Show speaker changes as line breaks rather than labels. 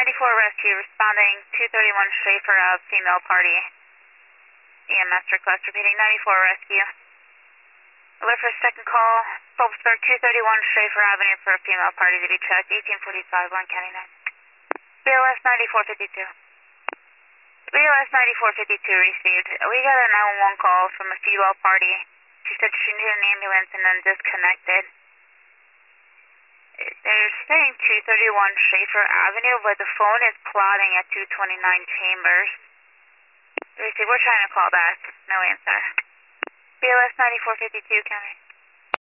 Rescue responding 231 Schaefer Ave, female party. EMS request repeating 94 Rescue. Alert for second call. Phobospheric 231 Schaefer Avenue for a female party to be checked. 1845 Lawrence County 9. BLS 9452. BLS 9452 received. We got a 911 call from a female party. She said she needed an ambulance and then disconnected. They're saying 231 Schaefer Avenue, but the phone is plotting at 229 Chambers. We're trying to call back. No answer. BLS 9452, County.